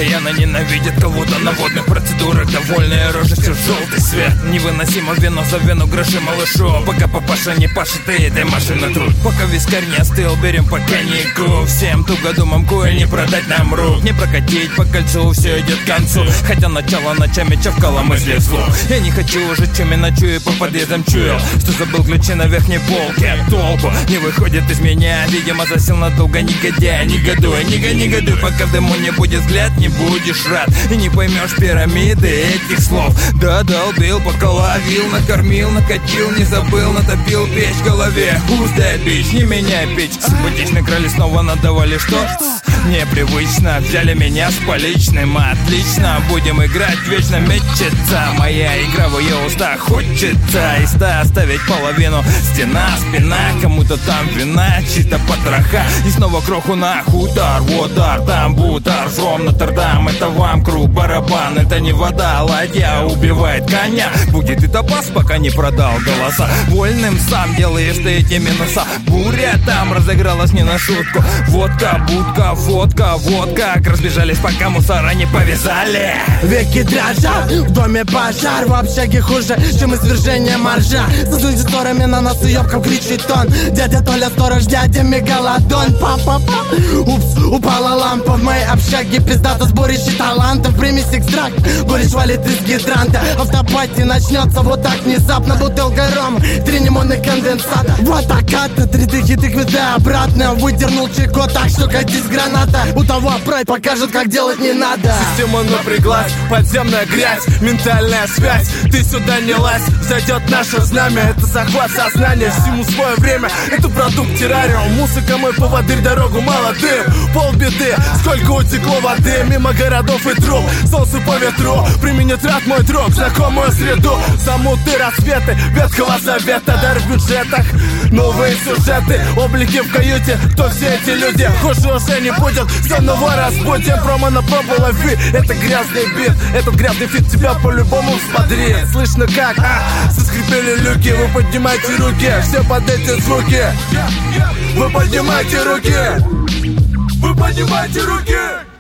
постоянно ненавидят кого-то на водных процедурах. Довольные рожи, все желтый свет. Невыносимо вино за вену, гроши малышу. Пока папаша не пашет, ты этой машины труд. Пока вискарь не остыл, берем по коньяку. Всем тугодумам кое не продать нам рук. Не прокатить по кольцу, все идет к концу. Хотя начало ночами чавкало мысли вслух. Я не хочу уже чуми, ночую по подъездам чуял, что забыл ключи на верхней полке. Толку не выходит из меня, видимо засел надолго, негодяй. Негодуй, негодуй, пока в дыму не будет взгляд, не будешь рад. И не поймешь пирамиды этих слов. Да, долбил, пока ловил, накормил, накатил, не забыл, натопил печь в голове. Who's that bitch? Не меняй печь. Симпатичные крали снова надавали что? Непривычно, взяли меня с поличным. Отлично, будем играть, вечно мечется моя игра в ее устах. Хочется из 100 оставить половину. Стена, спина, кому-то там вина, чьи-то потроха. И снова кроху на хутор, водар, там бутар, жром Нотр-Дам. Это вам круг, барабан, это не вода. Ладья убивает коня, будет и топаз, пока не продал голоса. Вольным сам делаешь ты эти минуса. Буря там разыгралась не на шутку. Водка, будка, водка, как разбежались, пока мусора не повязали. Веки дрожат, в доме пожар. В общаге хуже, чем извержение моржа. С аудиторами на нас уёбком кричит он. Дядя Толя сторож, дядя Мегалодон. Па-па-па. Упс, упала лампа в моей общаге. Пиздато сборище талантов. Примесь экстракт, горечь валит из гидранта. Автопати начнется вот так внезапно. Бутылка рома, 3 лимонных конденсата. Вот акката, 3 дыхи тыквы обратно. Выдернул чеко так, что катись граната. У того прайд покажет, как делать не надо. Система напряглась, подземная грязь, ментальная связь. Ты сюда не лазь, зайдет наше знамя. Это захват сознания, всему свое время. Это продукт террариум, музыка мой поводырь. Дорогу молодым, полбеды. Сколько утекло воды, мимо городов и труб. Солнце по ветру, применит ряд мой друг. Знакомую среду, замуты рассветы Ветхого Завета, дар в бюджетах. Новые сюжеты, облики в каюте. Кто все эти люди? Хуже уже не будет. Заново разбудим, промо на пробу лови. Это грязный бит, этот грязный фит тебя по-любому взбодрит. Слышно как? Заскрипели люки. Вы поднимайте руки, все под эти звуки. Вы поднимайте руки. Вы поднимайте руки.